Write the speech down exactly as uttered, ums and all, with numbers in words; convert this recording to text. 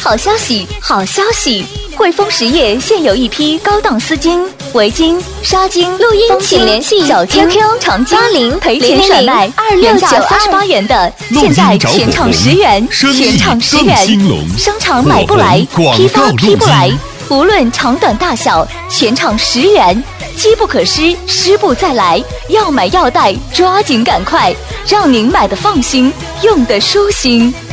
好消息，好消息！汇丰实业现有一批高档丝巾、围巾、纱巾、录音，请联系小 Q Q 长巾零赔钱甩卖，原价三十八元的，现在全场十元，全场十元，商场买不来，批发批不来，无论长短大小，全场十元，机不可失，失不再来，要买要带，抓紧赶快，让您买的放心，用的舒心。